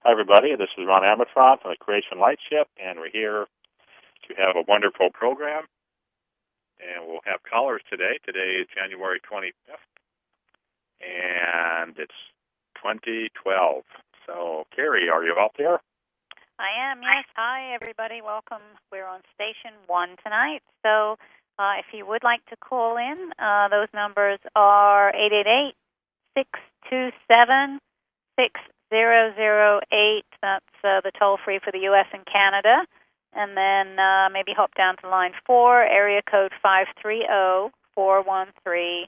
Hi, everybody. This is Ron Amatron from the Creation Lightship, and we're here to have a wonderful program. And we'll have callers today. Today is January 25th, and it's 2012. So, Carrie, are you out there? I am, yes. Hi, everybody. Welcome. We're on Station 1 tonight. So if you would like to call in, those numbers are 888-627-6008. That's the toll-free for the U.S. and Canada. And then maybe hop down to line 4, area code 530-413-5011.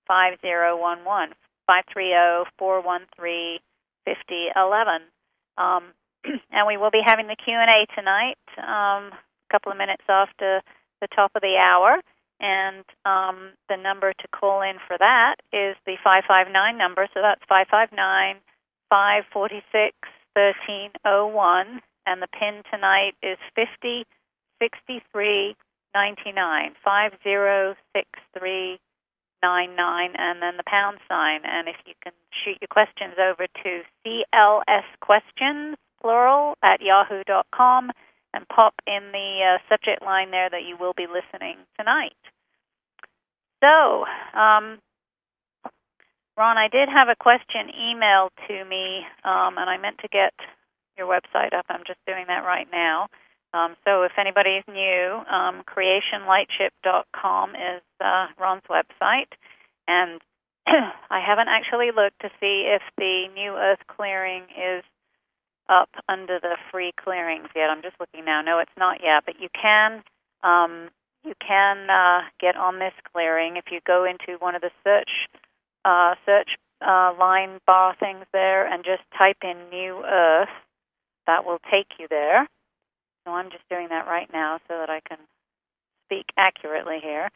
530-413-5011. And we will be having the Q&A tonight, a couple of minutes after the top of the hour. And the number to call in for that is the 559 number. So that's 559-546-1301. And the PIN tonight is 506399, 506399, and then the pound sign. And if you can shoot your questions over to CLSquestions, plural, at yahoo.com, and pop in the subject line there that you will be listening tonight. So, Ron, I did have a question emailed to me, and I meant to get your website up. I'm just doing that right now. So if anybody's new, creationlightship.com is Ron's website. And I haven't actually looked to see if the New Earth clearing is up under the free clearings yet. I'm just looking now. No, it's not yet, but you can get on this clearing if you go into one of the search line bar things there and just type in New Earth. That will take you there. So I'm just doing that right now so that I can speak accurately here.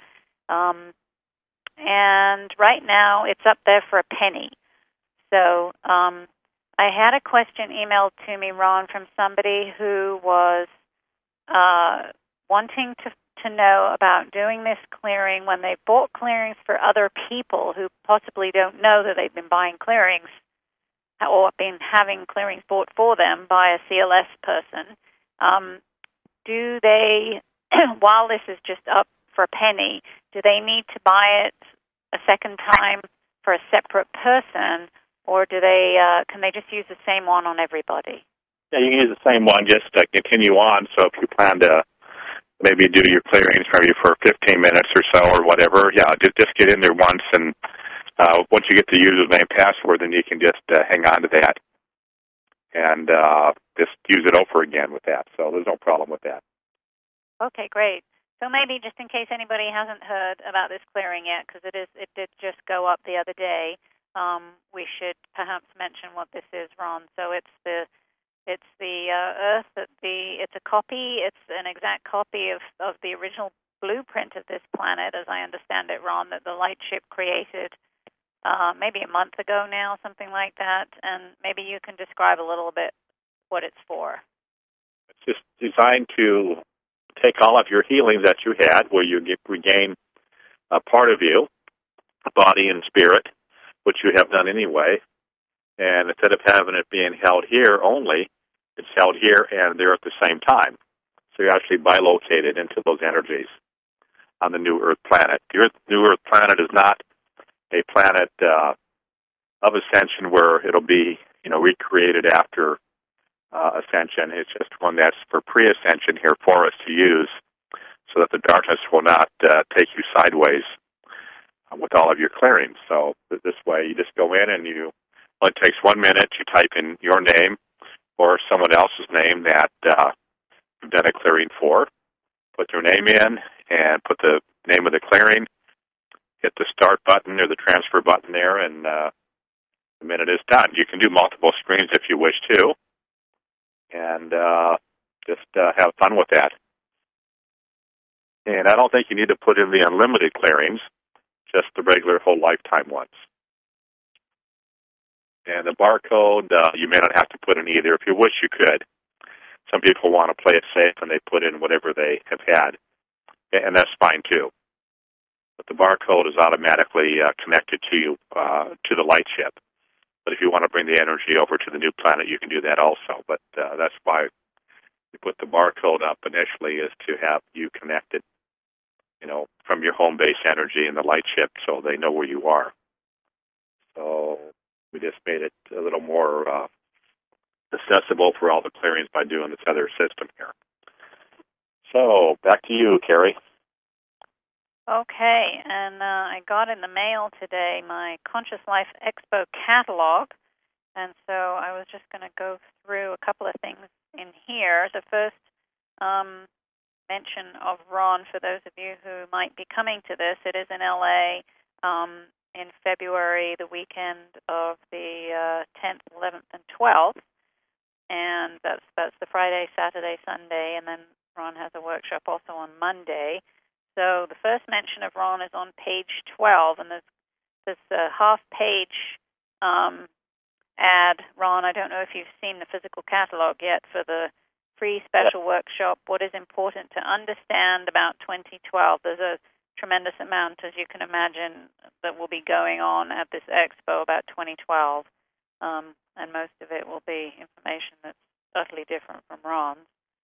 And right now it's up there for a penny. So I had a question emailed to me, Ron, from somebody who was wanting to know about doing this clearing when they bought clearings for other people who possibly don't know that they've been buying clearings or been having clearings bought for them by a CLS person. Do they, while this is just up for a penny, do they need to buy it a second time for a separate person, or do they can they just use the same one on everybody? Yeah, you can use the same one, just continue on. So if you plan to maybe do your clearings maybe for 15 minutes or so or whatever, yeah, just get in there once, and once you get the username and password, then you can just hang on to that and just use it over again with that. So there's no problem with that. Okay, great. So maybe just in case anybody hasn't heard about this clearing yet, because it did just go up the other day, we should perhaps mention what this is, Ron. So it's the Earth. It's a copy. It's an exact copy of the original blueprint of this planet, as I understand it, Ron, that the Lightship created maybe a month ago now, something like that. And maybe you can describe a little bit what it's for. It's just designed to take all of your healings that you had, where you regain a part of you, body and spirit, which you have done anyway, and instead of having it being held here only, it's held here and there at the same time. So you're actually bilocated into those energies on the New Earth planet. The New Earth planet is not a planet of ascension where it'll be, recreated after ascension. It's just one that's for pre-ascension here for us to use, so that the darkness will not take you sideways with all of your clearings. So this way, you just go in and it only takes 1 minute. You type in your name or someone else's name that you've done a clearing for. Put their name in and put the name of the clearing. Hit the start button or the transfer button there, and the minute is done. You can do multiple screens if you wish to, and just have fun with that. And I don't think you need to put in the unlimited clearings, just the regular whole lifetime ones. And the barcode, you may not have to put in either. If you wish, you could. Some people want to play it safe and they put in whatever they have had, and that's fine too. But the barcode is automatically connected to you, to the Lightship. But if you want to bring the energy over to the new planet, you can do that also. But that's why we put the barcode up initially, is to have you connected, from your home base energy and the light ship, so they know where you are. So we just made it a little more accessible for all the clearings by doing this other system here. So back to you, Carrie. Okay, and I got in the mail today my Conscious Life Expo catalog, and so I was just going to go through a couple of things in here. The first mention of Ron, for those of you who might be coming to this, it is in LA in February, the weekend of the 10th, 11th, and 12th, and that's the Friday, Saturday, Sunday, and then Ron has a workshop also on Monday. So the first mention of Ron is on page 12, and there's a half-page ad. Ron, I don't know if you've seen the physical catalog yet for the free special workshop, What is Important to Understand About 2012. There's a tremendous amount, as you can imagine, that will be going on at this expo about 2012, and most of it will be information that's utterly different from Ron's.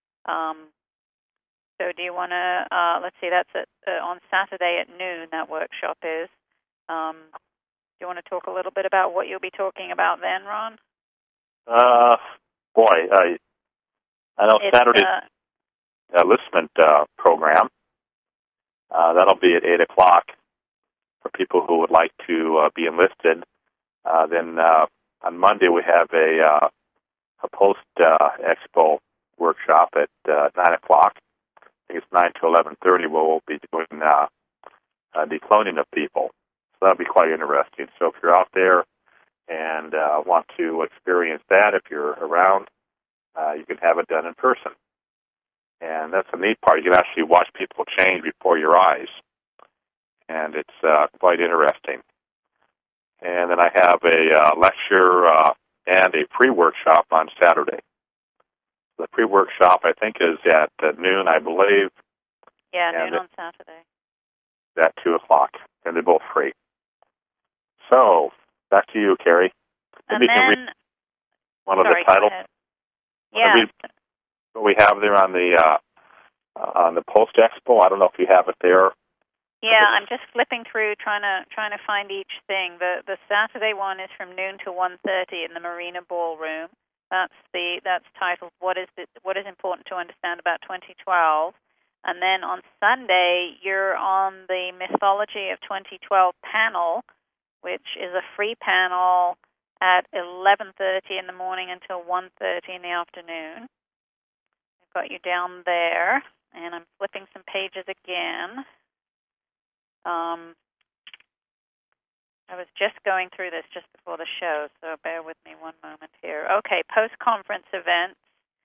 So do you want to, let's see, that's on Saturday at noon, that workshop is. Do you want to talk a little bit about what you'll be talking about then, Ron? I know Saturday's enlistment program. That'll be at 8 o'clock for people who would like to be enlisted. Then on Monday we have a post-expo workshop at 9 o'clock. I think it's 9 to 11:30 where we'll be doing decloning of people. So that'll be quite interesting. So if you're out there and want to experience that, if you're around, you can have it done in person. And that's the neat part. You can actually watch people change before your eyes. And it's quite interesting. And then I have a lecture and a pre-workshop on Saturday. The pre-workshop, I think, is at noon, I believe. Yeah, noon on Saturday. At 2 o'clock, and they're both free. So, back to you, Carrie. Maybe you can read one of the titles. Yeah. What we have there on the post-expo. I don't know if you have it there. Yeah, I'm just flipping through, trying to find each thing. The Saturday one is from noon to 1:30 in the Marina Ballroom. That's titled What is Important to Understand About 2012. And then on Sunday, you're on the Mythology of 2012 panel, which is a free panel at 11:30 in the morning until 1:30 in the afternoon. I've got you down there, and I'm flipping some pages again. I was just going through this just before the show, so bear with me one moment here. Okay, post-conference events.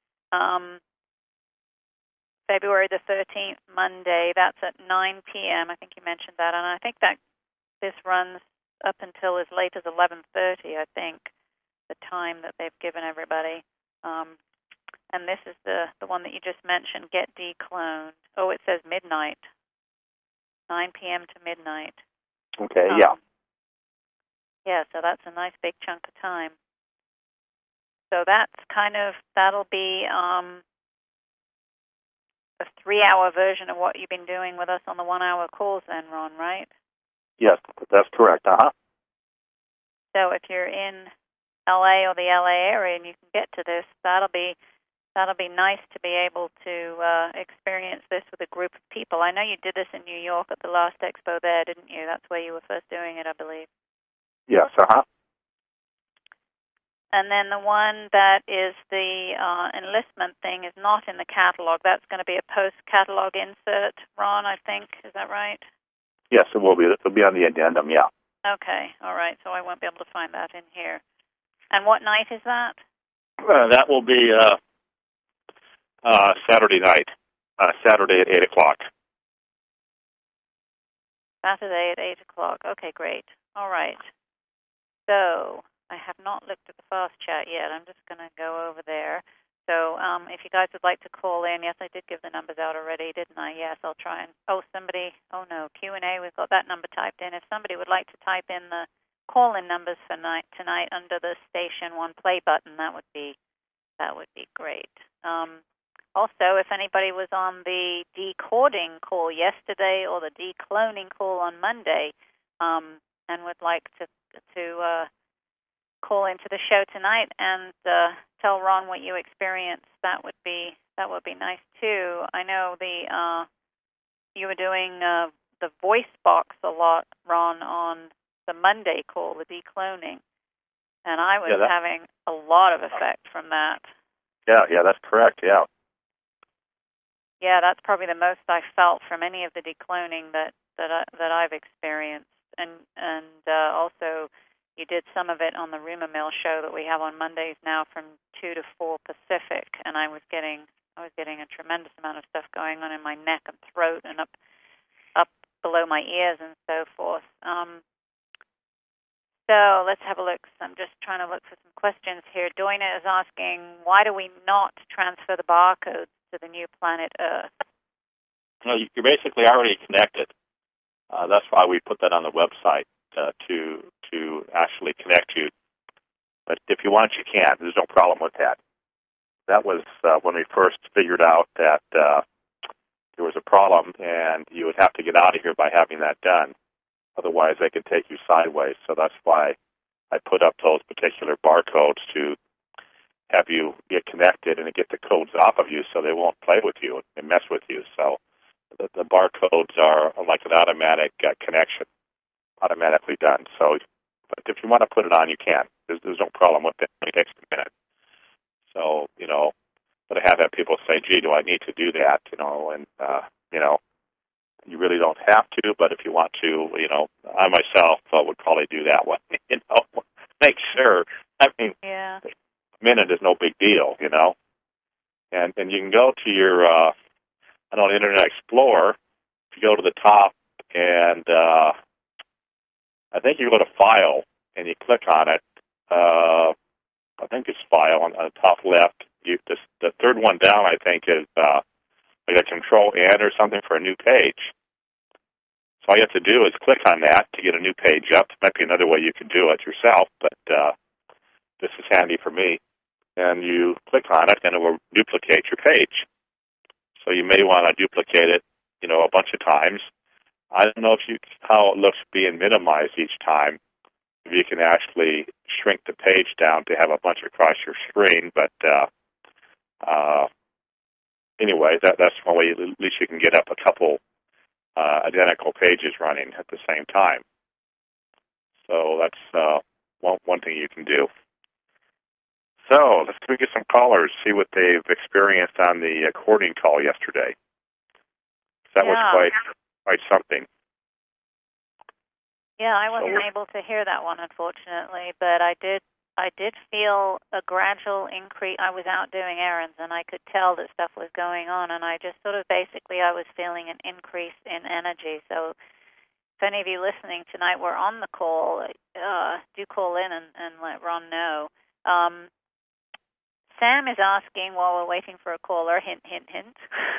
February the 13th, Monday, that's at 9 p.m. I think you mentioned that, and I think that this runs up until as late as 11:30, I think, the time that they've given everybody. And this is the one that you just mentioned, Get Decloned. Oh, it says midnight, 9 p.m. to midnight. Okay, yeah. Yeah, so that's a nice big chunk of time. So that'll be a 3-hour version of what you've been doing with us on the 1-hour calls then, Ron, right? Yes, that's correct. So if you're in LA or the LA area and you can get to this, that'll be nice to be able to experience this with a group of people. I know you did this in New York at the last expo there, didn't you? That's where you were first doing it, I believe. Yes, And then the one that is the enlistment thing is not in the catalog. That's going to be a post-catalog insert, Ron, I think. Is that right? Yes, it will be. It'll be on the addendum, yeah. Okay, all right. So I won't be able to find that in here. And what night is that? That will be Saturday night, Saturday at 8 o'clock. Saturday at 8 o'clock. Okay, great. All right. So I have not looked at the fast chat yet. I'm just going to go over there. So if you guys would like to call in, yes, I did give the numbers out already, didn't I? Yes, I'll try and, Q&A, we've got that number typed in. If somebody would like to type in the call-in numbers for tonight under the Station 1 play button, that would be great. Also, if anybody was on the decoding call yesterday or the decloning call on Monday, and would like to call into the show tonight and tell Ron what you experienced, that would be nice too. I know you were doing the voice box a lot, Ron, on the Monday call, the decloning, and I was having a lot of effect from that. Yeah, that's correct. Yeah. Yeah, that's probably the most I felt from any of the decloning that I've experienced, and also you did some of it on the Rumor Mill show that we have on Mondays now from 2 to 4 Pacific, and I was getting a tremendous amount of stuff going on in my neck and throat and up below my ears and so forth. So let's have a look. I'm just trying to look for some questions here. Doina is asking, why do we not transfer the barcodes to the new planet Earth? No, you're basically already connected. That's why we put that on the website to actually connect you. But if you want, you can. There's no problem with that. That was when we first figured out that there was a problem, and you would have to get out of here by having that done. Otherwise, they could take you sideways. So that's why I put up those particular barcodes to have you get connected and get the codes off of you so they won't play with you and mess with you. So the barcodes are like an automatic connection, automatically done. So but if you want to put it on, you can. There's no problem with it. It takes a minute. So, but I have had people say, gee, do I need to do that? And, you really don't have to, but if you want to, I myself would probably do that one, make sure. I mean, yeah. A minute is no big deal, And you can go to your, Internet Explorer. If you go to the top and I think you go to File and you click on it. I think it's File on the top left. The third one down, I think, is like a Control-N or something for a new page. So all you have to do is click on that to get a new page up. Might be another way you can do it yourself, but this is handy for me. And you click on it, and it will duplicate your page. So you may want to duplicate it, a bunch of times. I don't know how it looks being minimized each time. If you can actually shrink the page down to have a bunch across your screen, but anyway, that's one way at least you can get up a couple identical pages running at the same time. So that's one thing you can do. So let's get some callers, see what they've experienced on the recording call yesterday. That was quite something. Yeah, I wasn't able to hear that one, unfortunately, but I did feel a gradual increase. I was out doing errands, and I could tell that stuff was going on, and I just sort of basically I was feeling an increase in energy. So if any of you listening tonight were on the call, do call in and let Ron know. Sam is asking, while we're waiting for a caller, hint, hint, hint.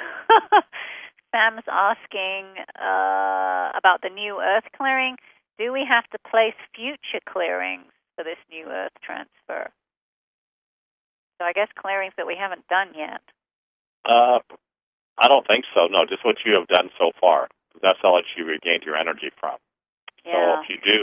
Sam's asking about the new Earth clearing. Do we have to place future clearings for this new Earth transfer? So I guess clearings that we haven't done yet. I don't think so. No, just what you have done so far. That's all that you regained your energy from. Yeah. So if you do,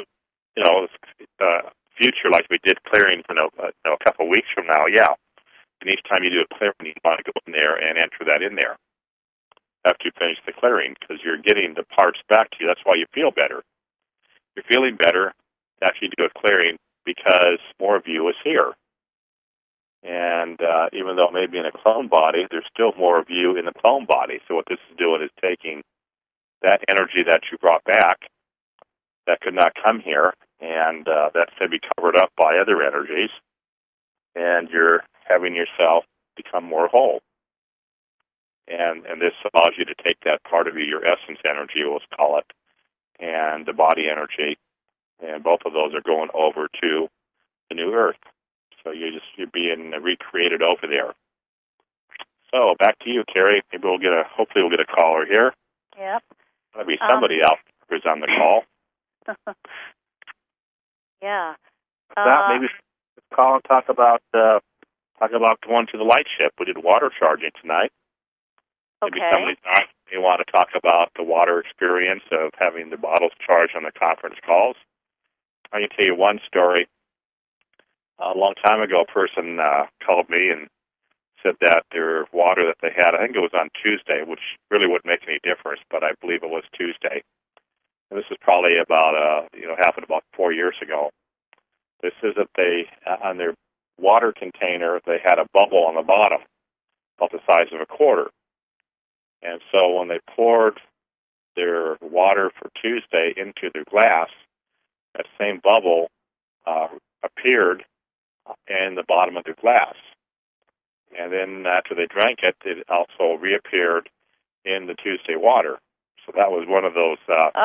future like we did clearing for a couple of weeks from now, yeah. And each time you do a clearing, you want to go in there and enter that in there after you finish the clearing, because you're getting the parts back to you. That's why you feel better. You're feeling better after you do a clearing because more of you is here. And even though it may be in a clone body, there's still more of you in the clone body. So what this is doing is taking that energy that you brought back that could not come here, and that's going to be covered up by other energies, and you're having yourself become more whole. And this allows you to take that part of you, your essence energy, let's call it, and the body energy, and both of those are going over to the new Earth. So you're being recreated over there. So back to you, Carrie. Maybe hopefully we'll get a caller here. Yep. There'll be somebody else who's on the call. Yeah. That maybe call and talk about going to the light ship. We did water charging tonight. Maybe Okay. somebody's not. You want to talk about the water experience of having the bottles charged on the conference calls. I can tell you one story. A long time ago, a person called me and said that their water that they had, I think it was on Tuesday, which really wouldn't make any difference, but I believe it was Tuesday. And this is probably about, happened about 4 years ago. This is that they, on their water container, they had a bubble on the bottom, about the size of a quarter. And so when they poured their water for Tuesday into their glass, that same bubble appeared in the bottom of their glass. And then after they drank it, it also reappeared in the Tuesday water. So that was one of those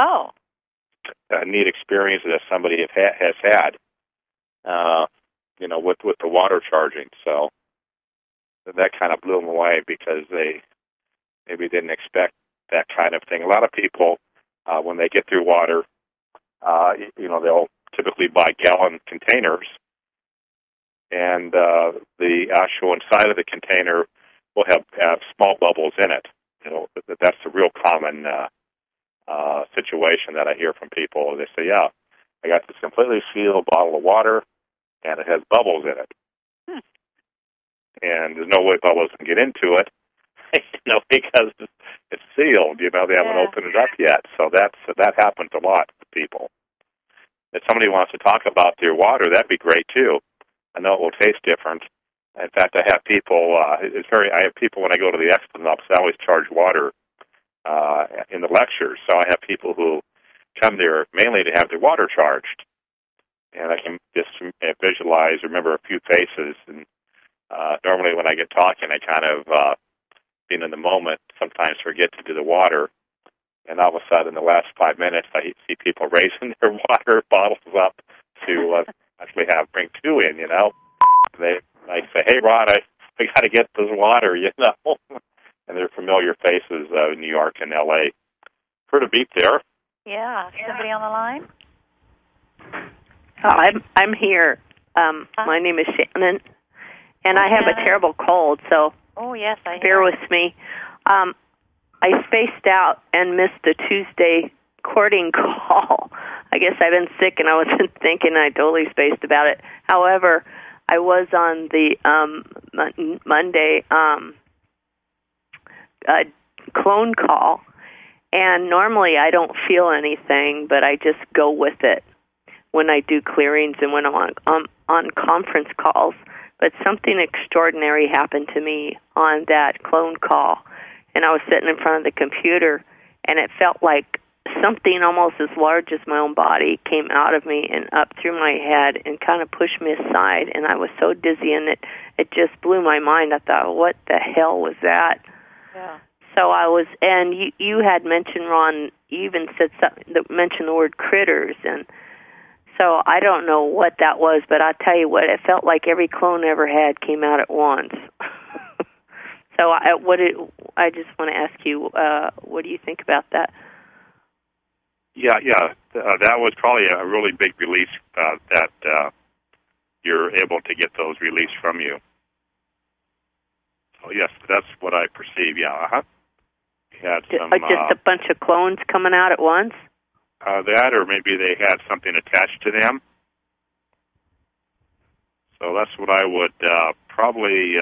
neat experiences that somebody has had, with the water charging. So that kind of blew them away because they maybe didn't expect that kind of thing. A lot of people, when they get their water, they'll typically buy gallon containers, and the actual inside of the container will have small bubbles in it. That's a real common situation that I hear from people. They say, "Yeah, I got this completely sealed bottle of water, and it has bubbles in it, and there's no way bubbles can get into it, because it's sealed. They haven't opened it up yet." So that happens a lot to people. If somebody wants to talk about their water, that'd be great too. I know it will taste different. In fact, I have people. I have people when I go to the Expo office. I always charge water in the lectures. So I have people who come there mainly to have their water charged, and I can just remember a few faces. And normally, when I get talking, I kind of, being in the moment, sometimes forget to do the water. And all of a sudden, in the last 5 minutes, I see people raising their water bottles up to actually bring two in. They say, "Hey, Rod, I got to get this water," and they're familiar faces in New York and L.A. Heard a beep there. Yeah. Somebody on the line? I'm here. My name is Shannon, and I have a terrible cold, so yes, bear with me. I spaced out and missed the Tuesday courting call. I guess I've been sick, and I wasn't thinking. I totally spaced about it. However, I was on the Monday clone call, and normally I don't feel anything, but I just go with it when I do clearings and when I'm on conference calls. But something extraordinary happened to me on that clone call, and I was sitting in front of the computer, and it felt like something almost as large as my own body came out of me and up through my head and kind of pushed me aside, and I was so dizzy, and it just blew my mind. I thought, what the hell was that? Yeah. So I was, and you had mentioned, Ron, you even said something that mentioned the word critters, and so I don't know what that was, but I'll tell you what, it felt like every clone I ever had came out at once. So I just want to ask you, what do you think about that? Yeah. That was probably a really big release that you're able to get those released from you. So yes, that's what I perceive. Yeah. Had some, just a bunch of clones coming out at once? That, or maybe they had something attached to them. So that's what I would probably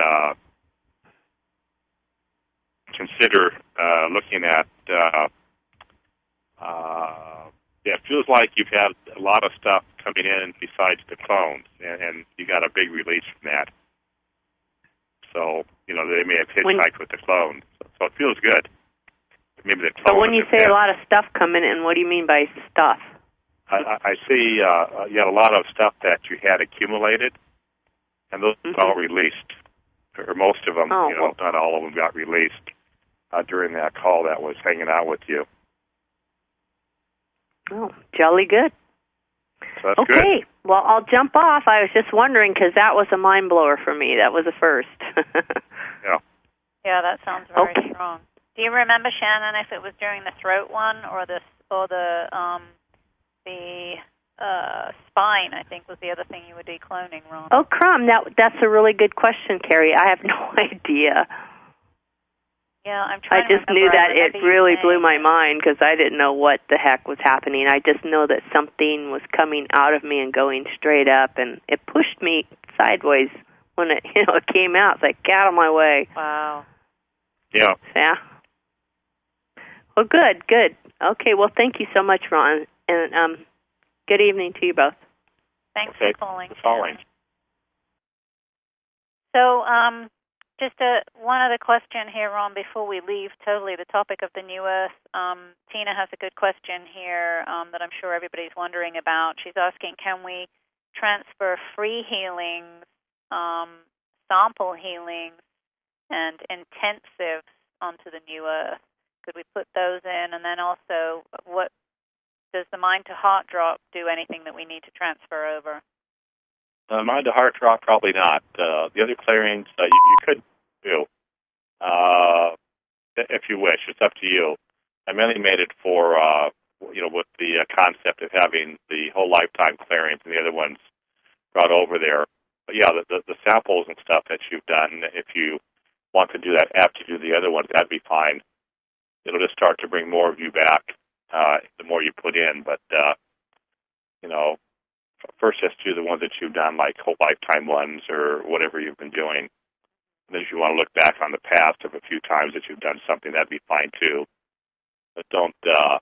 consider looking at. It feels like you've had a lot of stuff coming in besides the clones, and you got a big release from that. So, they may have hitchhiked with the clones. So it feels good. Maybe the clones. So when you say a lot of stuff coming in, what do you mean by stuff? I see you had a lot of stuff that you had accumulated, and those all released, or most of them. Not all of them got released during that call that was hanging out with you. Oh, jolly good. So that's okay, good. Well, I'll jump off. I was just wondering because that was a mind blower for me. That was a first. Yeah. Yeah, that sounds very strong. Do you remember, Shannon, if it was during the throat one or the spine, I think, was the other thing you were decloning, Ron. Oh, crumb. That's a really good question, Carrie. I have no idea. Yeah, I'm trying I just to knew remember. that it really blew my mind because I didn't know what the heck was happening. I just know that something was coming out of me and going straight up, and it pushed me sideways when it came out. It's like, get out of my way. Wow. Yeah. Yeah. Well, good. Okay, well, thank you so much, Ron, and good evening to you both. Thanks for calling. Calling. So, just one other question here, Ron, before we leave totally the topic of the New Earth. Tina has a good question here that I'm sure everybody's wondering about. She's asking, can we transfer free healings, sample healings, and intensives onto the New Earth? Could we put those in? And then also, what does the Mind to Heart drop do anything that we need to transfer over? Mind to Heart drop, probably not. The other clearings you could do, if you wish. It's up to you. I mainly made it for, with the concept of having the whole lifetime clearings and the other ones brought over there. But yeah, the samples and stuff that you've done, if you want to do that after you do the other ones, that'd be fine. It'll just start to bring more of you back the more you put in. But, first just do the ones that you've done, like whole lifetime ones or whatever you've been doing. And then if you want to look back on the past of a few times that you've done something, that'd be fine too. But don't,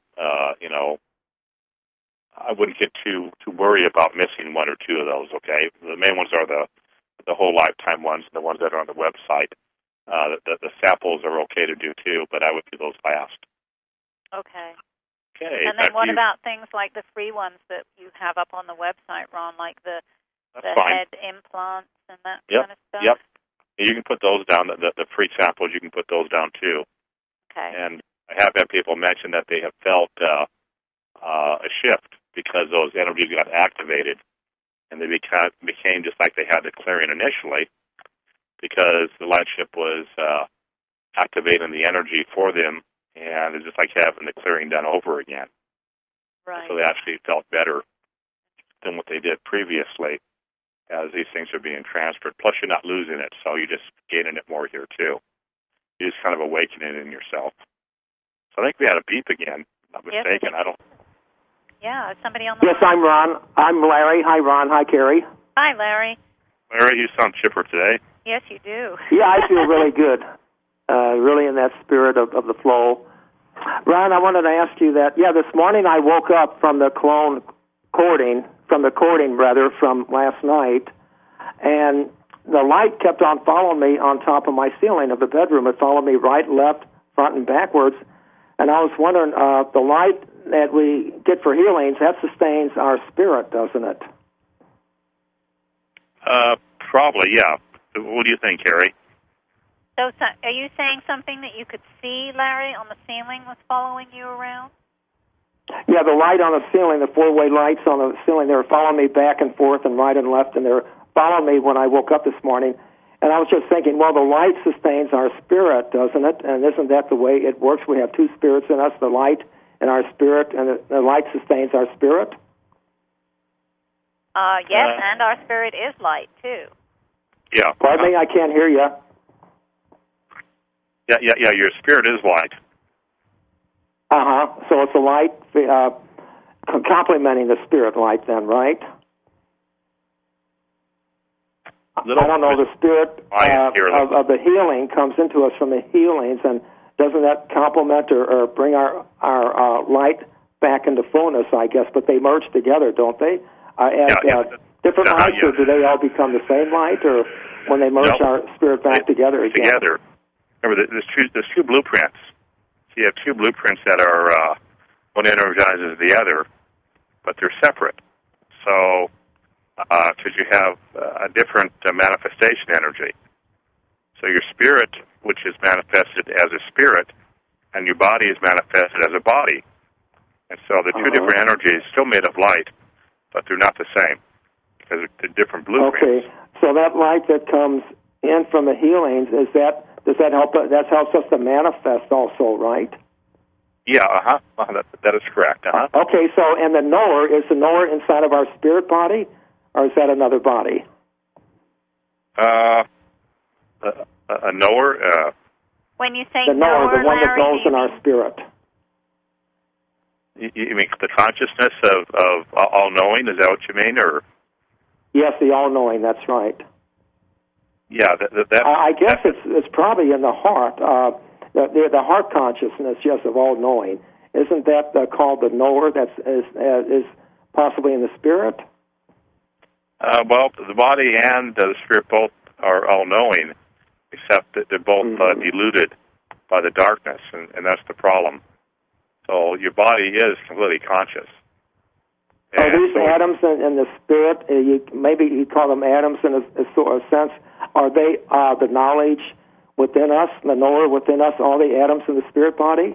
I wouldn't get too worried about missing one or two of those, okay? The main ones are the whole lifetime ones, the ones that are on the website. The samples are okay to do too, but I would do those last. Okay. Okay. And then what about things like the free ones that you have up on the website, Ron, like the head implants and that kind of stuff? Yep. You can put those down. The free samples, you can put those down too. Okay. And I have had people mention that they have felt a shift because those energies got activated, and they became just like they had the clearing initially, because the light ship was activating the energy for them, and it's just like having the clearing done over again. Right. So they actually felt better than what they did previously, as these things are being transferred. Plus, you're not losing it, so you're just gaining it more here, too. You're just kind of awakening it in yourself. So I think we had a beep again. Not mistaken. I don't... Yeah, is somebody on the Yes, I'm Ron. I'm Larry. Hi, Ron. Hi, Carrie. Hi, Larry. Larry, you sound chipper today. Yes, you do. Yeah, I feel really good. Really in that spirit of the flow. Ron, I wanted to ask you that, this morning I woke up from the cording from last night, and the light kept on following me on top of my ceiling of the bedroom. It followed me right, left, front, and backwards. And I was wondering, the light that we get for healings, that sustains our spirit, doesn't it? Probably, yeah. What do you think, Carrie? So are you saying something that you could see, Larry, on the ceiling was following you around? Yeah, the light on the ceiling, the four-way lights on the ceiling, they were following me back and forth and right and left, and they were following me when I woke up this morning. And I was just thinking, well, the light sustains our spirit, doesn't it? And isn't that the way it works? We have two spirits in us, the light and our spirit, and the light sustains our spirit? Yes, and our spirit is light, too. Yeah. Pardon me, I can't hear you. Yeah, your spirit is light. So it's a light complementing the spirit light then, right? I don't know, the spirit of the healing comes into us from the healings, and doesn't that complement or bring our light back into fullness, I guess? But they merge together, don't they? Different lights, or do they all become the same light, or when they merge our spirit back together again? Together. Remember, there's two blueprints. So you have two blueprints that are one energizes the other, but they're separate. So, because you have a different manifestation energy. So your spirit, which is manifested as a spirit, and your body is manifested as a body. And so the two different energies still made of light, but they're not the same because they're different blueprints. Okay, so that light that comes in from the healings, does that help? That helps us to manifest also, right? Yeah, that is correct. Okay, so, and the knower, is the knower inside of our spirit body, or is that another body? A knower? When you say the knower, the one Larry, that knows in our spirit. You mean the consciousness of all-knowing? Is that what you mean, or? Yes, the all-knowing, that's right. Yeah, I guess it's probably in the heart, the heart consciousness, yes, of all-knowing. Isn't that called the knower? That is possibly in the spirit? Well, the body and the spirit both are all-knowing, except that they're both diluted by the darkness, and that's the problem. So your body is completely conscious. Are these atoms in the spirit, maybe you call them atoms in a sort of sense, are they the knowledge within us, the knower within us, all the atoms in the spirit body?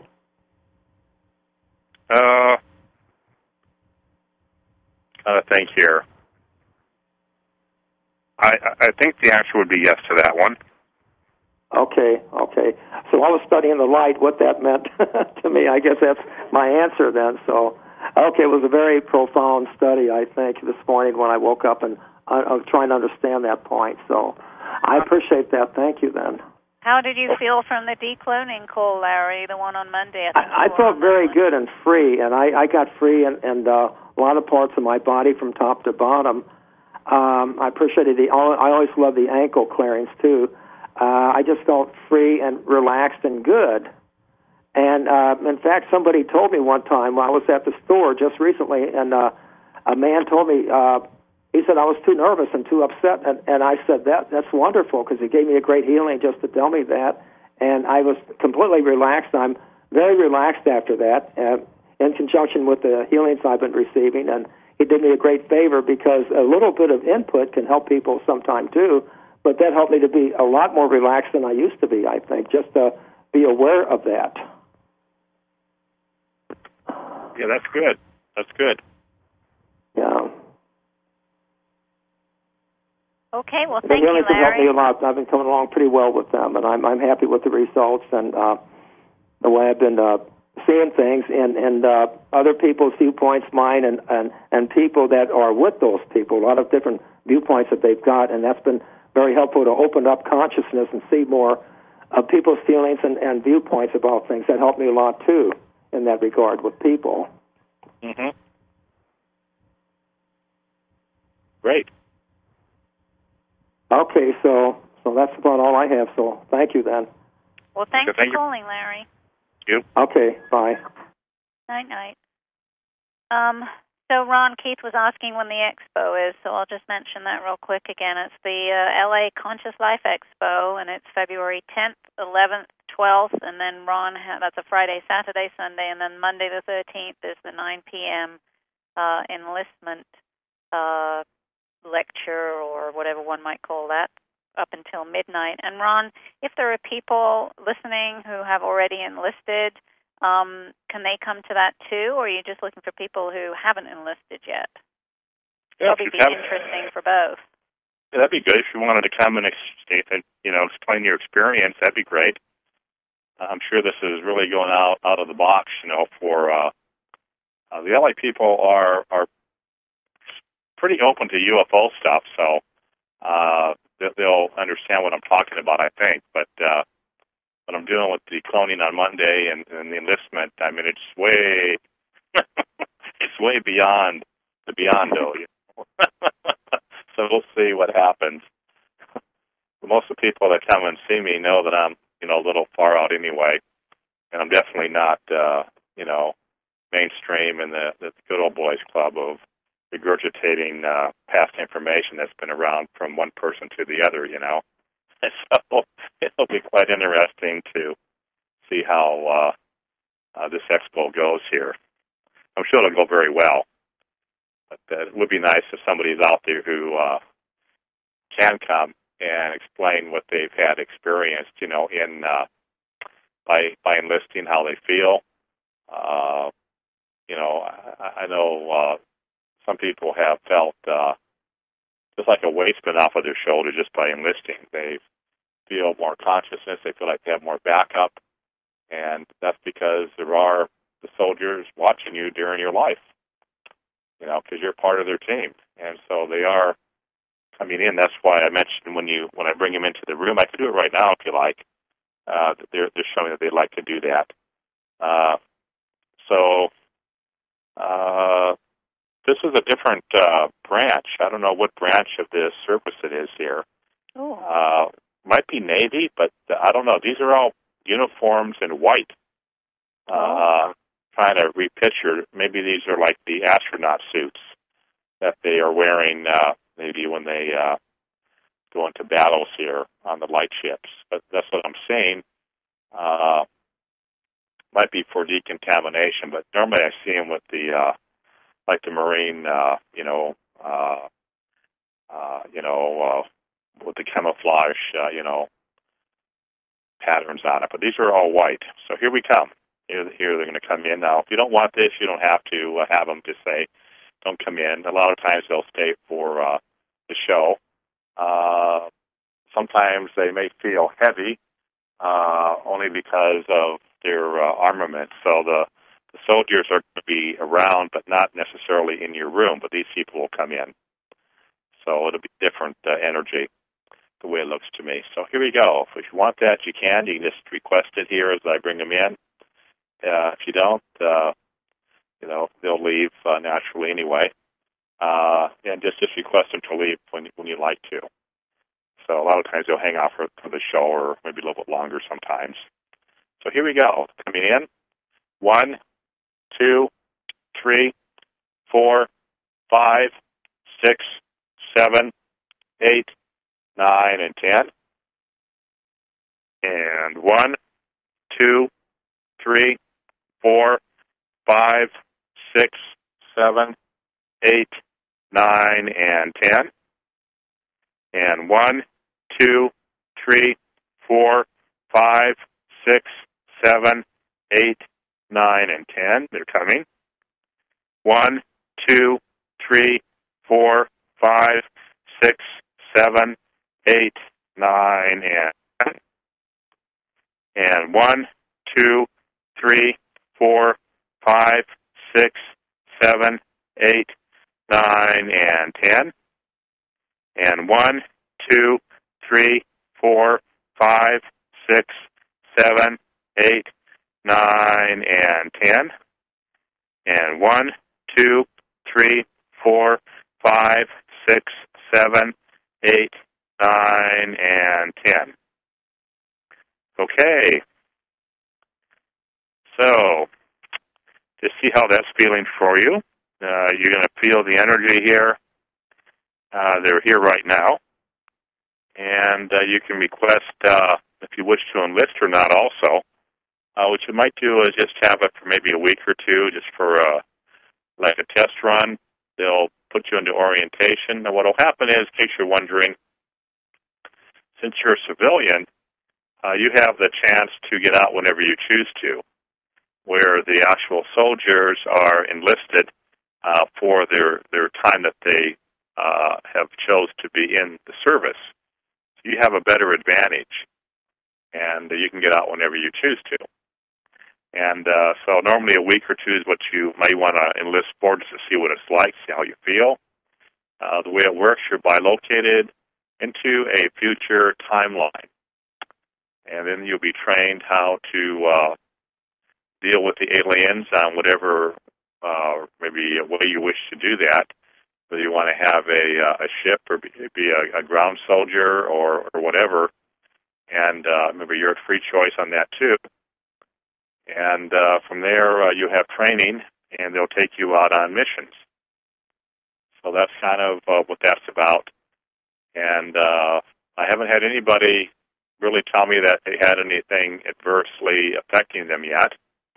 I think here. I think the answer would be yes to that one. Okay. So I was studying the light, what that meant to me. I guess that's my answer then. So, okay, it was a very profound study, I think, this morning when I woke up, and I was trying to understand that point. So I appreciate that. Thank you then. How did you feel from the decloning call, Larry, the one on Monday? I felt very good and free, and I got free and a lot of parts of my body from top to bottom. I appreciated I always love the ankle clearings, too. I just felt free and relaxed and good. And, in fact, somebody told me one time while I was at the store just recently, and a man told me, he said I was too nervous and too upset, and I said, that's wonderful, because he gave me a great healing just to tell me that, and I was completely relaxed. I'm very relaxed after that, in conjunction with the healings I've been receiving, and he did me a great favor, because a little bit of input can help people sometime, too, but that helped me to be a lot more relaxed than I used to be, I think, just to be aware of that. Yeah, that's good. That's good. Yeah. Okay, well, thank you, Larry. Have helped me a lot. I've been coming along pretty well with them, and I'm happy with the results and the way I've been seeing things, and other people's viewpoints, mine, and people that are with those people, a lot of different viewpoints that they've got, and that's been very helpful to open up consciousness and see more of people's feelings and viewpoints about things. That helped me a lot, too, in that regard with people. Mm-hmm. Great. Okay, so that's about all I have, so thank you then. Well, thanks for calling, Larry. You. Okay, bye. Night. So Ron, Keith was asking when the expo is, so I'll just mention that real quick again. It's the LA Conscious Life Expo, and it's February 10th, 11th, 12th, and then Ron, that's a Friday, Saturday, Sunday, and then Monday the 13th is the 9 p.m. Enlistment lecture, or whatever one might call that, up until midnight. And Ron, if there are people listening who have already enlisted, can they come to that too, or are you just looking for people who haven't enlisted yet? Probably be interesting for both. Yeah, that'd be good. If you wanted to come and explain your experience, that'd be great. I'm sure this is really going out of the box, for the LA people are pretty open to UFO stuff, so they'll understand what I'm talking about, I think. But when I'm dealing with the cloning on Monday and the enlistment, I mean, it's way it's way beyond the beyond-o. So we'll see what happens. Most of the people that come and see me know that I'm, a little far out anyway, and I'm definitely not, mainstream in the good old boys club of regurgitating past information that's been around from one person to the other, And so it'll be quite interesting to see how this expo goes here. I'm sure it'll go very well. But it would be nice if somebody's out there who can come and explain what they've had experienced, by enlisting, how they feel. I know some people have felt just like a weight's been off of their shoulder just by enlisting. They feel more consciousness. They feel like they have more backup, and that's because there are the soldiers watching you during your life, because you're part of their team. And so they are coming in. That's why I mentioned when I bring them into the room, I can do it right now if you like. They're showing that they like to do that. So this is a different branch. I don't know what branch of this service it is here. Oh. Might be Navy, but I don't know. These are all uniforms in white. Trying to repicture. Maybe these are like the astronaut suits that they are wearing maybe when they go into battles here on the light ships. But that's what I'm saying. Might be for decontamination, but normally I see them with the like the Marine, with the camouflage, patterns on it. But these are all white. So here we come. Here they're going to come in. Now, if you don't want this, you don't have to have them just say, don't come in. A lot of times they'll stay for the show. Sometimes they may feel heavy only because of their armament. So the soldiers are going to be around, but not necessarily in your room, but these people will come in. So it'll be different energy, the way it looks to me. So here we go. If you want that, you can. You can just request it here as I bring them in. If you don't, they'll leave naturally anyway. And just request them to leave when you like to. So a lot of times they'll hang out for the show or maybe a little bit longer sometimes. So here we go. Coming in. 1, 2, 3, 4, 5, 6, 7, 8, 9, and 10. And 1, 2, 3, 4, 5, 6, 7, 8, 9, and 10. And 1, 2, 3, 4, 5, 6, 7, 8, 9, and 10. They're coming. 1, 2, 3, 4, 5, 6, 7, 8, 9, and 10. And 1, 2, 3, 4, 5, 6, 7, 8, 9, and 10. And 1, 2, 3, 4, 5, 6, 7, 8, 9, and 10. And 1, 2, 3, 4, 5, 6, 7, 8, 9, and 10. Okay. So, just see how that's feeling for you. You're going to feel the energy here. They're here right now. And you can request if you wish to enlist or not also. What you might do is just have it for maybe a week or two, just for like a test run. They'll put you into orientation. And what will happen is, in case you're wondering, since you're a civilian, you have the chance to get out whenever you choose to, where the actual soldiers are enlisted for their time that they have chose to be in the service. So you have a better advantage, and you can get out whenever you choose to. And so normally a week or two is what you may want to enlist for, just to see what it's like, see how you feel. The way it works, you're bilocated into a future timeline. And then you'll be trained how to deal with the aliens on whatever maybe way you wish to do that. Whether you want to have a ship or be a ground soldier or whatever. And remember, you're at free choice on that too. And from there, you have training, and they'll take you out on missions. So that's kind of what that's about. And I haven't had anybody really tell me that they had anything adversely affecting them yet.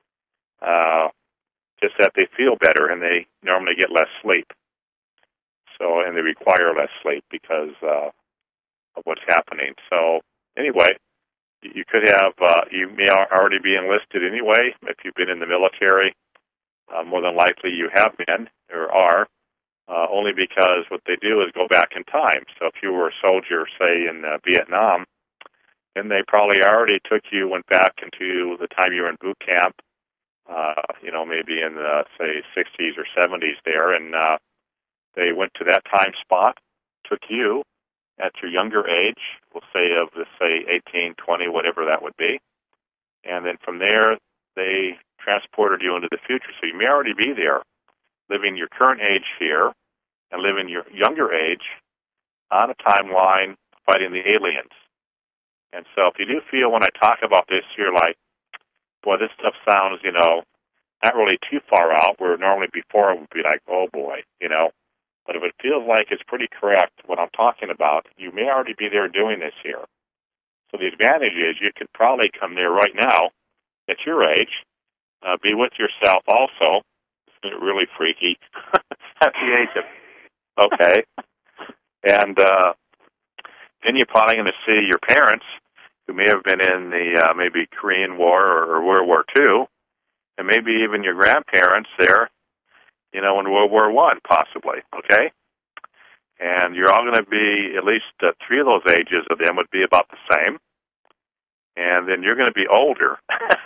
Just that they feel better, and they normally get less sleep. So, and they require less sleep because of what's happening. So, anyway, you could have, you may already be enlisted anyway. If you've been in the military, more than likely you have been or are, only because what they do is go back in time. So if you were a soldier, say, in Vietnam, then they probably already went back into the time you were in boot camp, maybe in the, say, 60s or 70s there, and they went to that time spot, took you at your younger age, we'll say of, let's say, 18, 20, whatever that would be, and then from there, they transported you into the future. So you may already be there, living your current age here, and living your younger age on a timeline fighting the aliens. And so if you do feel when I talk about this, you're like, boy, this stuff sounds, not really too far out, where normally before it would be like, oh boy, But if it feels like it's pretty correct what I'm talking about, you may already be there doing this here. So the advantage is you could probably come there right now at your age, be with yourself also. It's really freaky at the age of, okay. And then you're probably going to see your parents, who may have been in the maybe Korean War or World War II, and maybe even your grandparents there, in World War I, possibly, okay? And you're all going to be, at least 3 of those ages of them would be about the same. And then you're going to be older.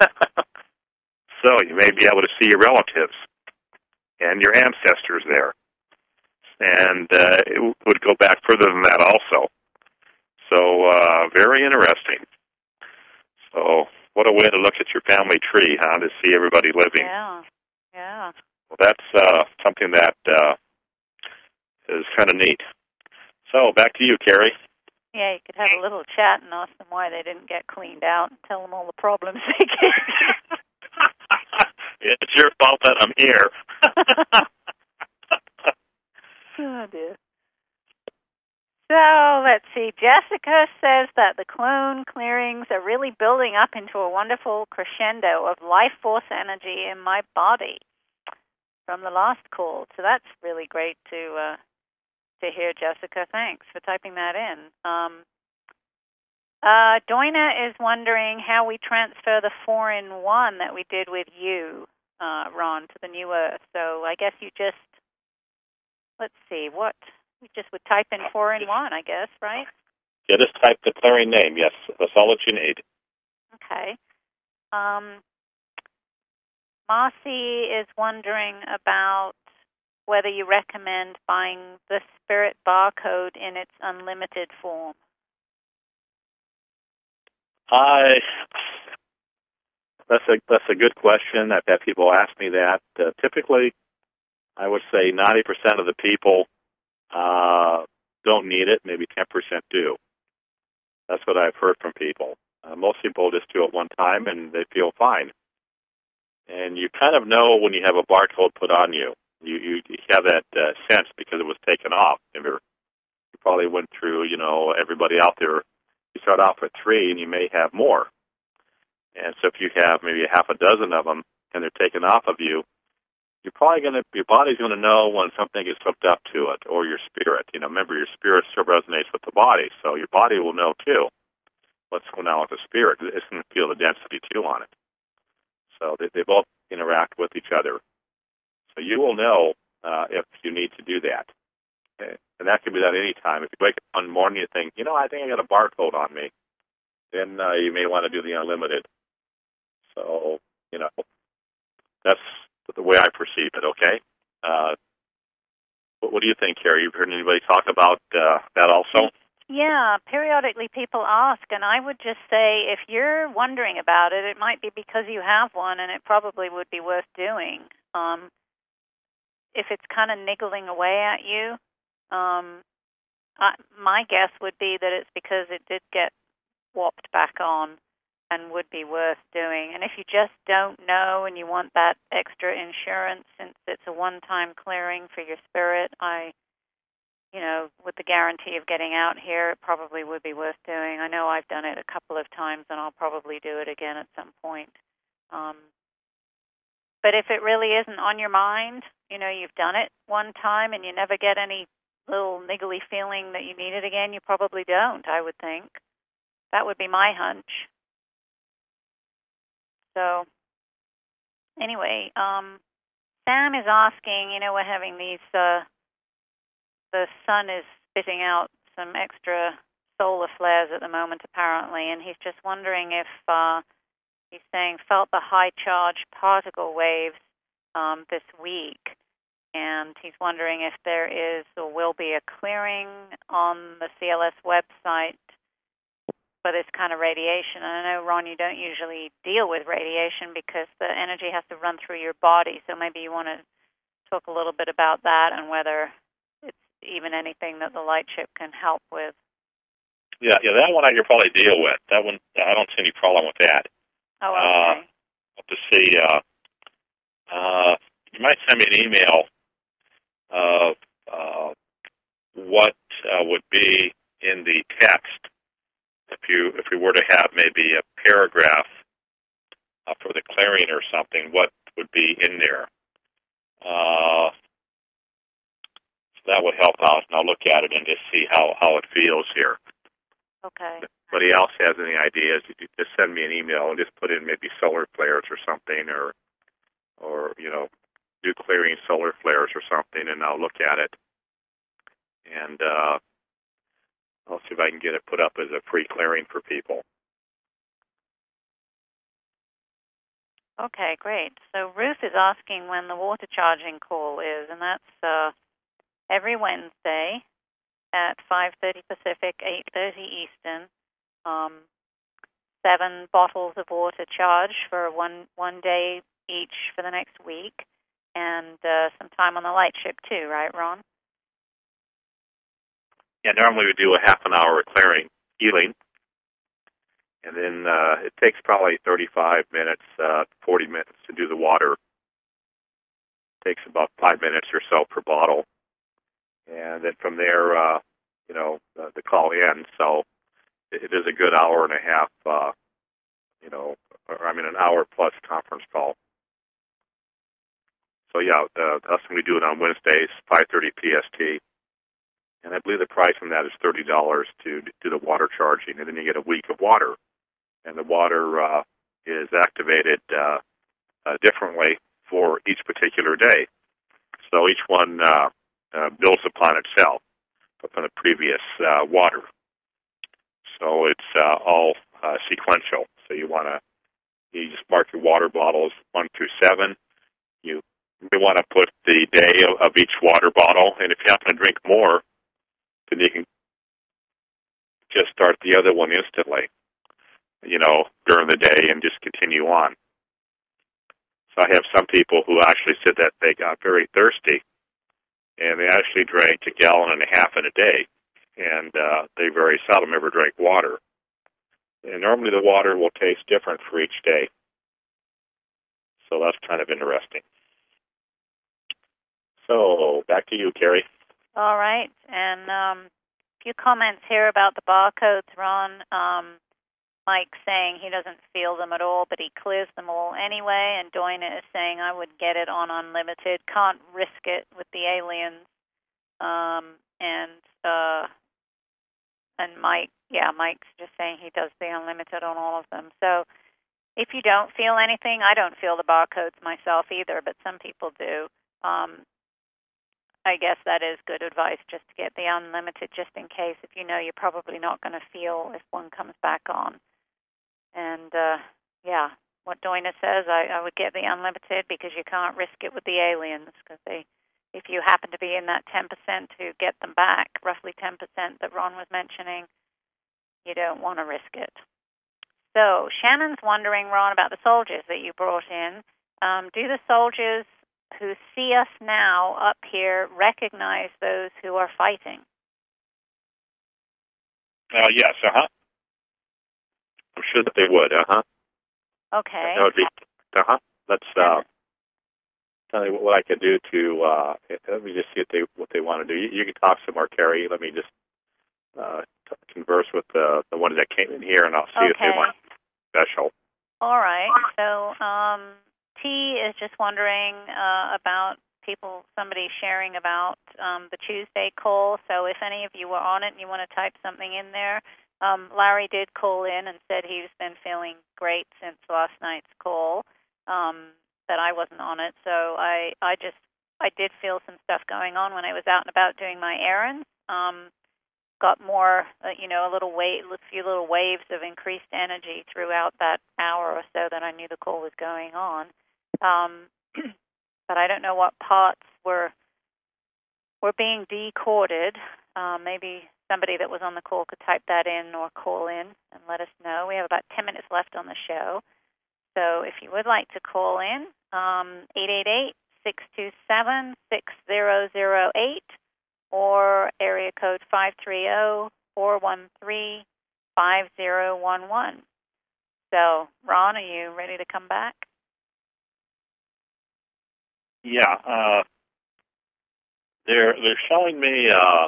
So you may be able to see your relatives and your ancestors there. And it would go back further than that also. So very interesting. So what a way to look at your family tree, huh, to see everybody living. Yeah. Well, that's something that is kind of neat. So back to you, Carrie. Yeah, you could have a little chat and ask them why they didn't get cleaned out and tell them all the problems they gave you. It's your fault that I'm here. Oh, dear. So, let's see. Jessica says that the clone clearings are really building up into a wonderful crescendo of life force energy in my body from the last call. So that's really great to hear, Jessica. Thanks for typing that in. Doina is wondering how we transfer the 4-in-1 that we did with you, Ron, to the new Earth. So I guess you just, let's see, you just would type in 4-in-1, I guess, right? Yeah, just type the clearing name, yes. That's all that you need. Okay. Marcy is wondering about whether you recommend buying the Spirit Barcode in its unlimited form. That's a good question. I've had people ask me that. Typically, I would say 90% of the people don't need it. Maybe 10% do. That's what I've heard from people. Most people just do it one time and they feel fine. And you kind of know when you have a barcode put on you. You have that sense because it was taken off. You probably went through, everybody out there. You start off with 3 and you may have more. And so if you have maybe half a dozen of them and they're taken off of you, your body's going to know when something is hooked up to it, or your spirit. Remember, your spirit still resonates with the body, so your body will know too what's going on with the spirit. It's going to feel the density too on it. So they both interact with each other. So you will know if you need to do that. And that can be done any time. If you wake up one morning and you think, I think I got a barcode on me, then you may want to do the unlimited. So, that's the way I perceive it, okay? What do you think, Carrie? You've heard anybody talk about that also? Yeah, periodically people ask, and I would just say if you're wondering about it, it might be because you have one, and it probably would be worth doing. If it's kind of niggling away at you, my guess would be that it's because it did get swapped back on and would be worth doing. And if you just don't know and you want that extra insurance, since it's a one-time clearing for your spirit, with the guarantee of getting out here, it probably would be worth doing. I know I've done it a couple of times, and I'll probably do it again at some point. But if it really isn't on your mind, you've done it one time and you never get any little niggly feeling that you need it again, you probably don't, I would think. That would be my hunch. So, anyway, Sam is asking, we're having these, the sun is spitting out some extra solar flares at the moment, apparently, and he's just wondering if He's saying felt the high charge particle waves this week, and he's wondering if there is or will be a clearing on the CLS website for this kind of radiation. And I know, Ron, you don't usually deal with radiation because the energy has to run through your body, so maybe you want to talk a little bit about that and whether it's even anything that the light ship can help with. Yeah, that one I could probably deal with. That one, I don't see any problem with that. Oh, okay. To see, you might send me an email of what would be in the text if we were to have maybe a paragraph for the clearing or something. What would be in there? So that would help out, and I'll look at it and just see how it feels here. Okay. If anybody else has any ideas, you just send me an email and just put in maybe solar flares or something, or do clearing solar flares or something, and I'll look at it. And I'll see if I can get it put up as a free clearing for people. Okay, great. So Ruth is asking when the water charging call is, and that's every Wednesday at 5:30 Pacific, 8:30 Eastern. 7 bottles of water charged for one day each for the next week, and some time on the light ship too, right, Ron? Yeah, normally we do a half an hour clearing, healing, and then it takes probably 35 minutes, 40 minutes to do the water. It takes about 5 minutes or so per bottle, and then from there, the call ends. So it is a good hour and a half, an hour plus conference call. So yeah, that's when we do it on Wednesdays, 5:30 PST. And I believe the price on that is $30 to do the water charging, and then you get a week of water. And the water is activated differently for each particular day. So each one builds upon itself from the previous water. So it's all sequential. So you just mark your water bottles 1 through 7. You may want to put the day of each water bottle, and if you happen to drink more, then you can just start the other one instantly, during the day and just continue on. So I have some people who actually said that they got very thirsty, and they actually drank 1.5 gallons in a day, and they very seldom ever drank water. And normally the water will taste different for each day. So that's kind of interesting. So back to you, Carrie. All right. And a few comments here about the barcodes, Ron. Mike saying he doesn't feel them at all, but he clears them all anyway. And Doina is saying, I would get it on unlimited. Can't risk it with the aliens. And Mike's just saying he does the unlimited on all of them. So if you don't feel anything, I don't feel the barcodes myself either, but some people do. I guess that is good advice, just to get the unlimited, just in case, if you know you're probably not going to feel if one comes back on. And, what Doina says, I would get the unlimited because you can't risk it with the aliens, because if you happen to be in that 10% to get them back, roughly 10% that Ron was mentioning, you don't want to risk it. So Shannon's wondering, Ron, about the soldiers that you brought in. Do the soldiers who see us now up here recognize those who are fighting? Yes, I'm sure that they would, Okay. That would be, Let's tell you what I can do to, let me just see what they want to do. You can talk some more, Carrie. Let me just converse with the ones that came in here, and I'll see if they want special. All right. So T is just wondering about somebody sharing about the Tuesday call. So if any of you were on it and you want to type something in there, Larry did call in and said he's been feeling great since last night's call, that I wasn't on it. So I did feel some stuff going on when I was out and about doing my errands. got more, a few little waves of increased energy throughout that hour or so that I knew the call was going on. But I don't know what parts were being decoded. Maybe somebody that was on the call could type that in or call in and let us know. We have about 10 minutes left on the show. So if you would like to call in, 888-627-6008 or area code 530-413-5011. So, Ron, are you ready to come back? Yeah. They're showing me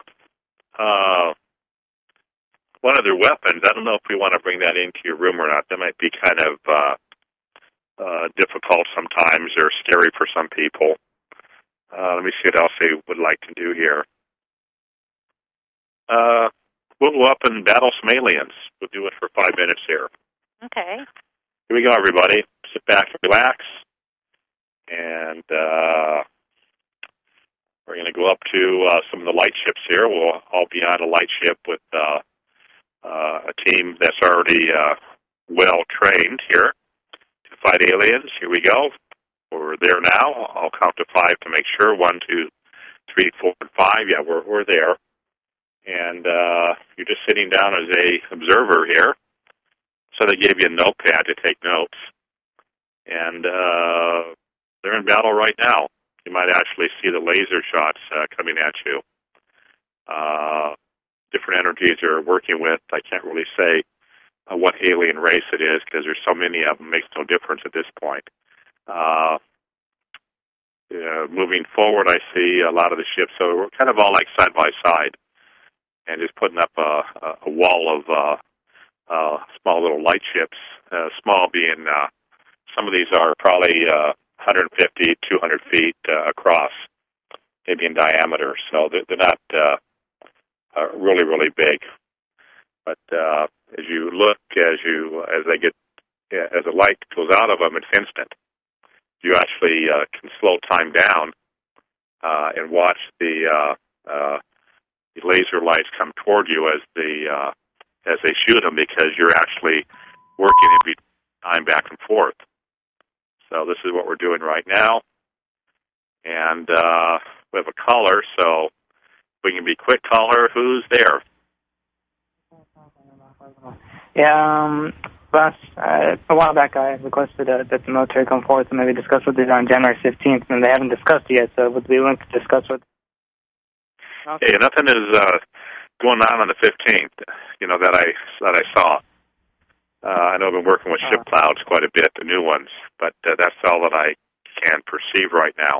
one of their weapons. I don't know if we want to bring that into your room or not. That might be kind of difficult sometimes or scary for some people. Let me see what else they would like to do here. We'll go up and battle some aliens. We'll do it for 5 minutes here. Okay. Here we go, everybody. Sit back and relax. And we're going to go up to some of the light ships here. We'll all be on a light ship with a team that's already well-trained here to fight aliens. Here we go. We're there now. I'll count to 5 to make sure. 1, 2, 3, 4, and 5. Yeah, we're there. And you're just sitting down as a observer here. So they gave you a notepad to take notes. And they're in battle right now. You might actually see the laser shots coming at you. Different energies they're working with. I can't really say what alien race it is because there's so many of them. It makes no difference at this point. Moving forward, I see a lot of the ships. So we're kind of all like side by side and just putting up a wall of small little light ships. Small being, some of these are probably 150, 200 feet across, maybe in diameter. So they're not really, really big. But as you look, as the light goes out of them, it's instant. You actually can slow time down and watch the laser lights come toward you as they shoot them, because you're actually working every time back and forth. So this is what we're doing right now. And we have a caller, so we can be quick. Caller, who's there? Yeah, a while back I requested that the military come forward to maybe discuss with it on January 15th, and they haven't discussed it yet, so would we willing to discuss with? Okay. Hey, nothing is going on the 15th, that I saw. I know I've been working with ship clouds quite a bit, the new ones, but that's all that I can perceive right now.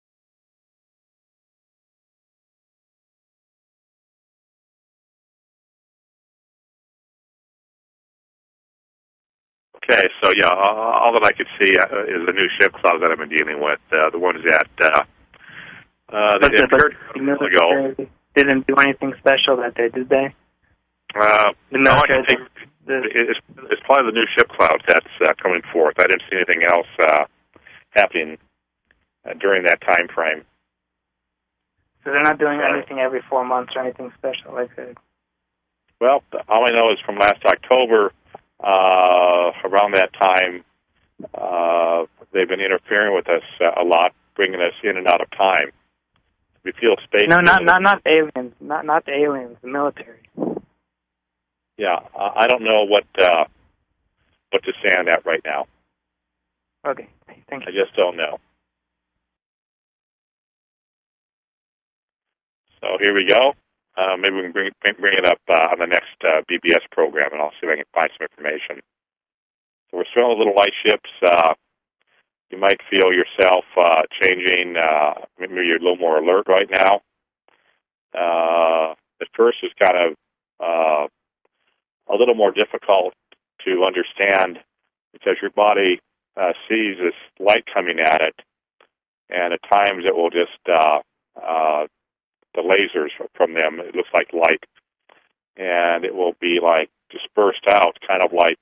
Okay, so yeah, all that I could see is the new ship clouds that I've been dealing with, the ones that they appeared a while ago. Didn't do anything special that day, did they? No, I think it's probably the new ship cloud that's coming forth. I didn't see anything else happening during that time frame. So they're not doing anything every 4 months or anything special like that? Well, all I know is from last October, around that time, they've been interfering with us a lot, bringing us in and out of time. We feel space. No, not aliens. Not the aliens. The military. Yeah, I don't know what to say on that right now. Okay, thank you. I just don't know. So here we go. Maybe we can bring it up on the next BBS program, and I'll see if I can find some information. So we're still on little light ships. You might feel yourself changing. Maybe you're a little more alert right now. At first, it's kind of a little more difficult to understand because your body sees this light coming at it, and at times it will just the lasers from them, it looks like light, and it will be like dispersed out, kind of like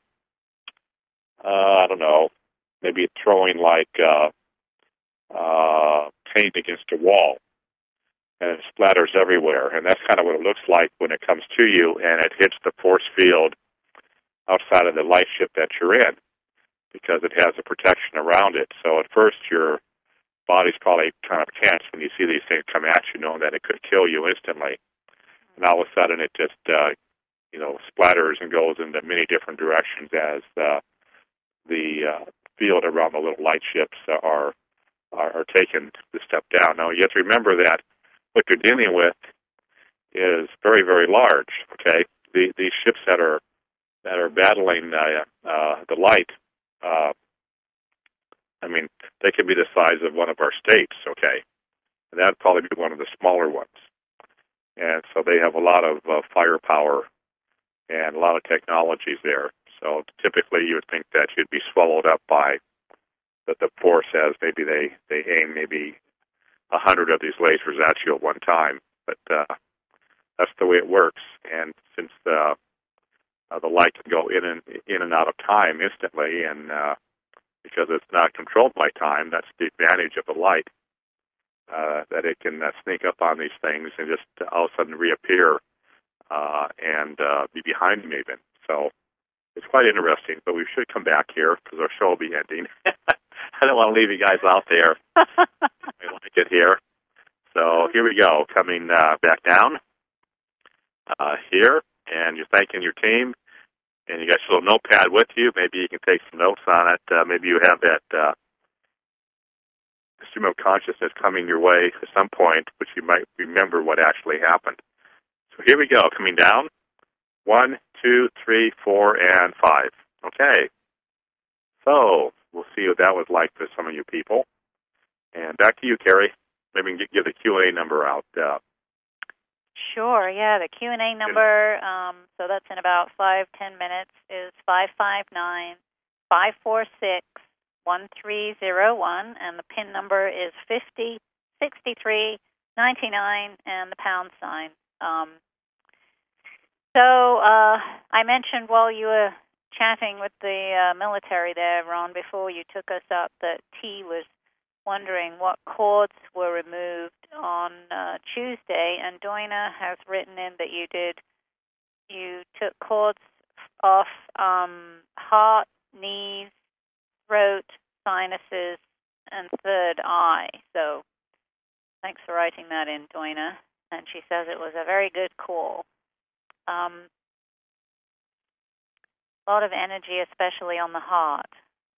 I don't know, maybe throwing like paint against a wall. and it splatters everywhere. And that's kind of what it looks like when it comes to you, and it hits the force field outside of the light ship that you're in, because it has a protection around it. So at first your body's probably kind of tense when you see these things come at you, knowing that it could kill you instantly. And all of a sudden it just, splatters and goes into many different directions as the field around the little light ships are taken the step down. Now you have to remember that what you're dealing with is very, very large. Okay, these ships that are battling the light, they could be the size of one of our states. Okay, and that'd probably be one of the smaller ones. And so they have a lot of firepower and a lot of technologies there. So typically you would think that you'd be swallowed up by the force, as maybe they aim maybe 100 of these lasers at you at one time. But that's the way it works. And since the light can go in and out of time instantly, and because it's not controlled by time, that's the advantage of the light, that it can sneak up on these things and just all of a sudden reappear and be behind them even. So it's quite interesting, but we should come back here because our show will be ending. I don't want to leave you guys out there. I like it here. So here we go, coming back down here, and you're thanking your team, and you got your little notepad with you. Maybe you can take some notes on it. Maybe you have that stream of consciousness coming your way at some point, which you might remember what actually happened. So here we go, coming down. 1, 2, 3, 4, and 5. Okay. So we'll see what that was like for some of you people. And back to you, Carrie. Maybe we can give the Q&A number out. Sure, yeah. The Q&A number, so that's in about 5-10 minutes, is 559-546-1301, and the PIN number is 506399 and the pound sign. So I mentioned while you were chatting with the military there, Ron, before you took us up, that T was wondering what cords were removed on Tuesday, and Doina has written in that you took cords off heart, knees, throat, sinuses, and third eye. So thanks for writing that in, Doina. And she says it was a very good call. A lot of energy, especially on the heart.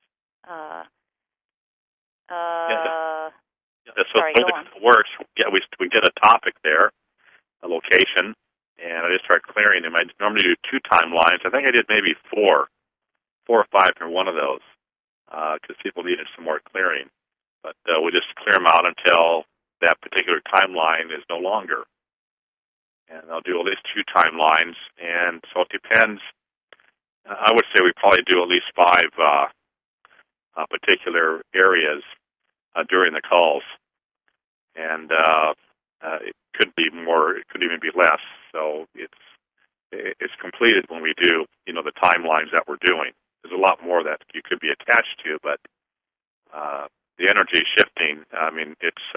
So the way it works, we get a topic there, a location, and I just start clearing them. I normally do 2 timelines. I think I did maybe 4 or 5 for one of those, because people needed some more clearing. But we just clear them out until that particular timeline is no longer. And I'll do at least 2 timelines, and so it depends. I would say we probably do at least 5 particular areas during the calls, and it could be more, it could even be less. So it's completed when we do, the timelines that we're doing. There's a lot more that you could be attached to, but the energy is shifting. I mean,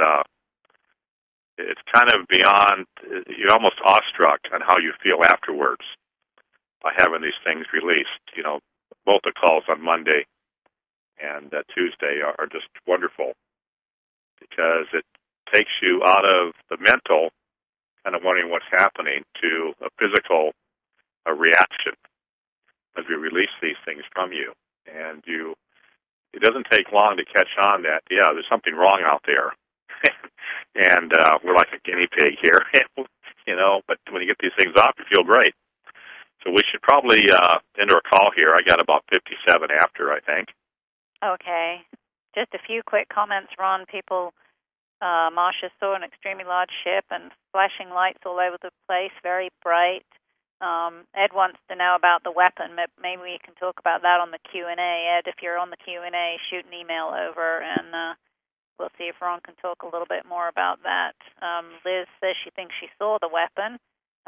it's kind of beyond. You're almost awestruck on how you feel afterwards by having these things released. Both the calls on Monday and Tuesday are just wonderful, because it takes you out of the mental, kind of wondering what's happening, to a physical reaction as we release these things from you. And it doesn't take long to catch on that, there's something wrong out there. And we're like a guinea pig here, but when you get these things off, you feel great. So we should probably end our call here. I got about 57 after, I think. Okay. Just a few quick comments, Ron. Marsha saw an extremely large ship and flashing lights all over the place, very bright. Ed wants to know about the weapon. Maybe we can talk about that on the Q&A. Ed, if you're on the Q&A, shoot an email over, and we'll see if Ron can talk a little bit more about that. Liz says she thinks she saw the weapon.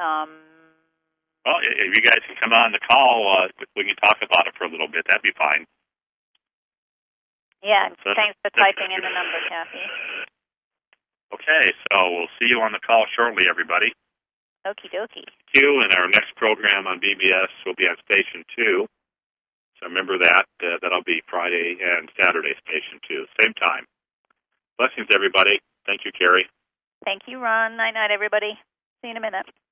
Well, if you guys can come on the call, we can talk about it for a little bit. That'd be fine. Yeah, thanks for typing in the number, Kathy. Okay, so we'll see you on the call shortly, everybody. Okie dokie. And our next program on BBS will be on Station 2. So remember that. That'll be Friday and Saturday, Station 2, same time. Blessings, everybody. Thank you, Carrie. Thank you, Ron. Night-night, everybody. See you in a minute.